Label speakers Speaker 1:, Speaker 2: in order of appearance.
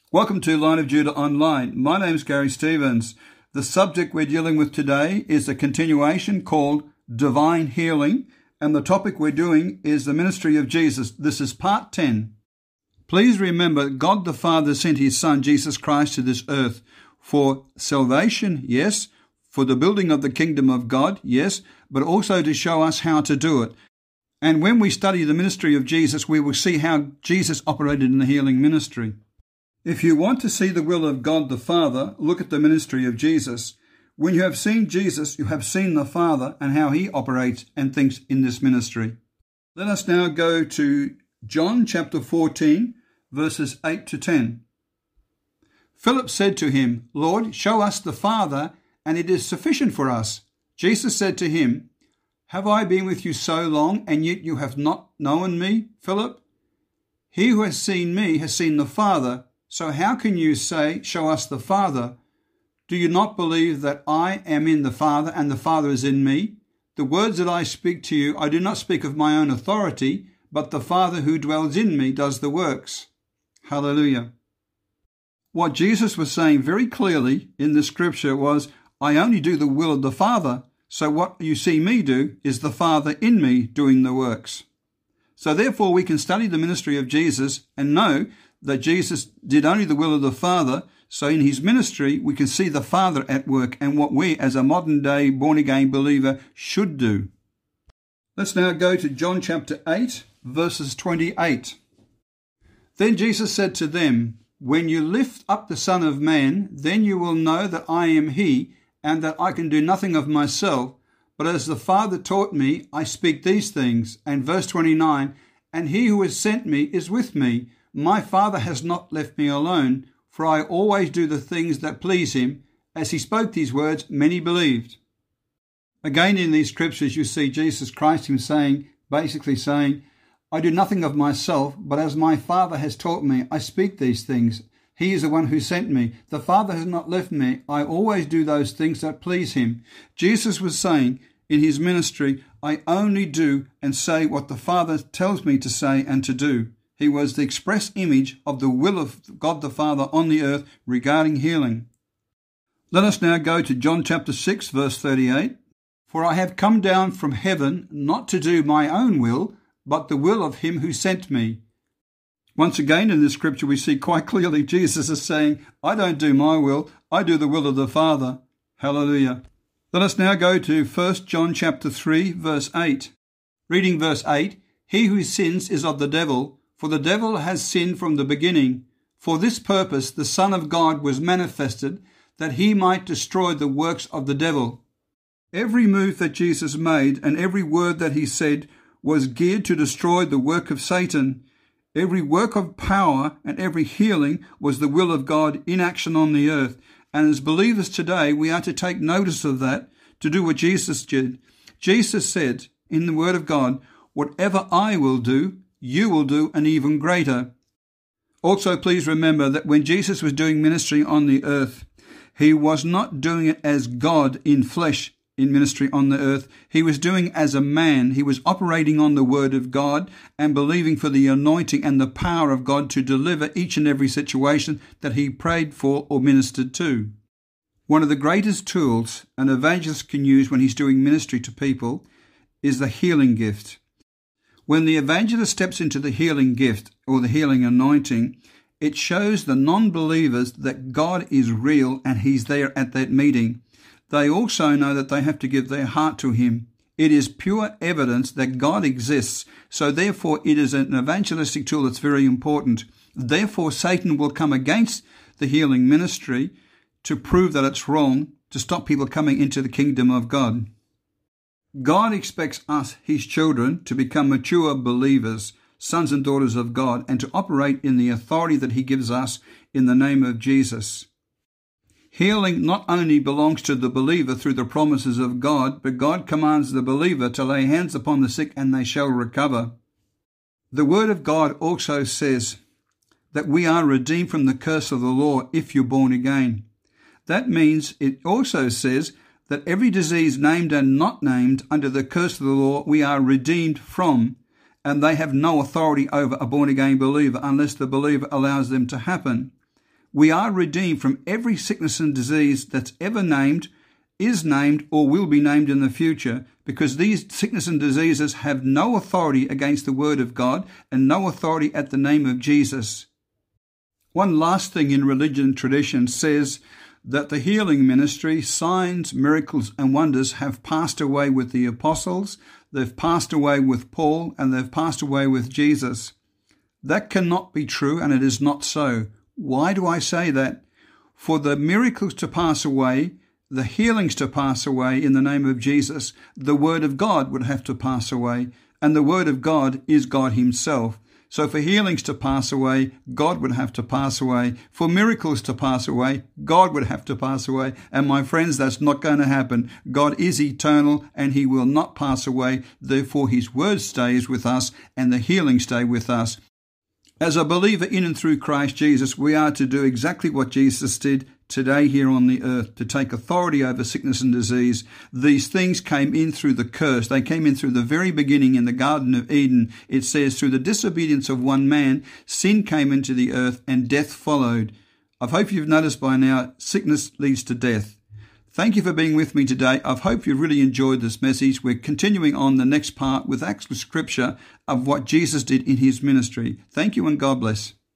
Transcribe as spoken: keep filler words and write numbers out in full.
Speaker 1: Welcome to Lion of Judah Online. My name is Gary Stevens. The subject we're dealing with today is a continuation called Divine Healing, and the topic we're doing is the ministry of Jesus. This is part ten. Please remember, God the Father sent his Son, Jesus Christ, to this earth for salvation, yes, for the building of the kingdom of God, yes, but also to show us how to do it. And when we study the ministry of Jesus, we will see how Jesus operated in the healing ministry. If you want to see the will of God the Father, look at the ministry of Jesus. When you have seen Jesus, you have seen the Father and how he operates and thinks in this ministry. Let us now go to John chapter fourteen, verses eight to ten. Philip said to him, Lord, show us the Father, and it is sufficient for us. Jesus said to him, Have I been with you so long, and yet you have not known me, Philip? He who has seen me has seen the Father. So how can you say, Show us the Father? Do you not believe that I am in the Father and the Father is in me? The words that I speak to you, I do not speak of my own authority, but the Father who dwells in me does the works. Hallelujah. What Jesus was saying very clearly in the scripture was, I only do the will of the Father. So what you see me do is the Father in me doing the works. So therefore we can study the ministry of Jesus and know that Jesus did only the will of the Father. So in his ministry, we can see the Father at work and what we as a modern day born-again believer should do. Let's now go to John chapter eight, verses twenty-eight. Then Jesus said to them, When you lift up the Son of Man, then you will know that I am he, and that I can do nothing of myself, but as the Father taught me, I speak these things. And verse twenty-nine, And he who has sent me is with me. My Father has not left me alone, for I always do the things that please him. As he spoke these words, many believed. Again in these scriptures you see Jesus Christ him saying, basically saying, I do nothing of myself, but as my Father has taught me, I speak these things. He is the one who sent me. The Father has not left me. I always do those things that please him. Jesus was saying in his ministry, I only do and say what the Father tells me to say and to do. He was the express image of the will of God the Father on the earth regarding healing. Let us now go to John chapter six, verse thirty-eight. For I have come down from heaven not to do my own will, but the will of him who sent me. Once again in this scripture we see quite clearly Jesus is saying, I don't do my will, I do the will of the Father. Hallelujah. Let us now go to First John chapter three, verse eight. Reading verse eight, He who sins is of the devil, for the devil has sinned from the beginning. For this purpose the Son of God was manifested, that he might destroy the works of the devil. Every move that Jesus made and every word that he said was geared to destroy the work of Satan. Every work of power and every healing was the will of God in action on the earth. And as believers today, we are to take notice of that, to do what Jesus did. Jesus said in the Word of God, Whatever I will do, you will do an even greater. Also, please remember that when Jesus was doing ministry on the earth, he was not doing it as God in flesh in ministry on the earth. He was doing as a man. He was operating on the word of God and believing for the anointing and the power of God to deliver each and every situation that he prayed for or ministered to. One of the greatest tools an evangelist can use when he's doing ministry to people is the healing gift. When the evangelist steps into the healing gift or the healing anointing, it shows the non-believers that God is real and he's there at that meeting. They also know that they have to give their heart to him. It is pure evidence that God exists, so therefore it is an evangelistic tool that's very important. Therefore Satan will come against the healing ministry to prove that it's wrong, to stop people coming into the kingdom of God. God expects us, his children, to become mature believers, sons and daughters of God, and to operate in the authority that he gives us in the name of Jesus. Healing not only belongs to the believer through the promises of God, but God commands the believer to lay hands upon the sick and they shall recover. The word of God also says that we are redeemed from the curse of the law if you're born again. That means it also says that every disease named and not named under the curse of the law we are redeemed from, and they have no authority over a born-again believer unless the believer allows them to happen. We are redeemed from every sickness and disease that's ever named, is named, or will be named in the future, because these sickness and diseases have no authority against the word of God and no authority at the name of Jesus. One last thing in religion and tradition says that the healing ministry, signs, miracles and wonders have passed away with the apostles, they've passed away with Paul, and they've passed away with Jesus. That cannot be true, and it is not so. Why do I say that? For the miracles to pass away, the healings to pass away in the name of Jesus, the word of God would have to pass away, and the word of God is God himself. So for healings to pass away, God would have to pass away. For miracles to pass away, God would have to pass away. And my friends, that's not going to happen. God is eternal and he will not pass away. Therefore, his word stays with us and the healing stay with us. As a believer in and through Christ Jesus, we are to do exactly what Jesus did today here on the earth, to take authority over sickness and disease. These things came in through the curse. They came in through the very beginning in the Garden of Eden. It says, through the disobedience of one man, sin came into the earth and death followed. I hope you've noticed by now, sickness leads to death. Thank you for being with me today. I hope you really enjoyed this message. We're continuing on the next part with actual scripture of what Jesus did in his ministry. Thank you and God bless.